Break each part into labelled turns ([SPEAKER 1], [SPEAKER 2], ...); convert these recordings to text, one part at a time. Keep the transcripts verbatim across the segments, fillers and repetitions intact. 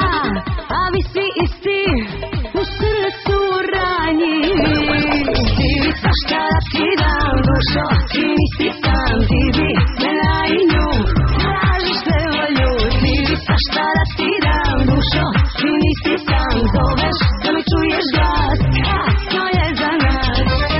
[SPEAKER 1] a vi svi isti u srcu ranjivi. Ti bi svašta da ti dam, dušo, ti nisi sam, ti bi mena i nju, tražiš sve volju. Ti bi svašta da ti dam, dušo, ti nisi sam, zoveš da mi čuješ glas, kasno je za nas.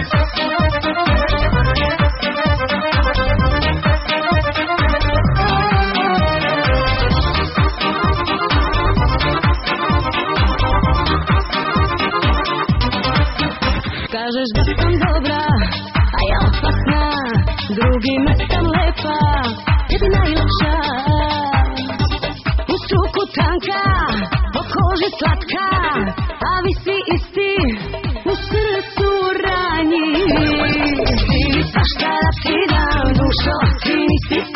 [SPEAKER 1] Kažeš da sam dobra, a ja opasna, drugima sam lepa, tebi najlepša. U struku tanka, po koži slatka, a vi svi isti u srcu ranjivi. Ti bi svašta da ti dam, dušo, ti nisi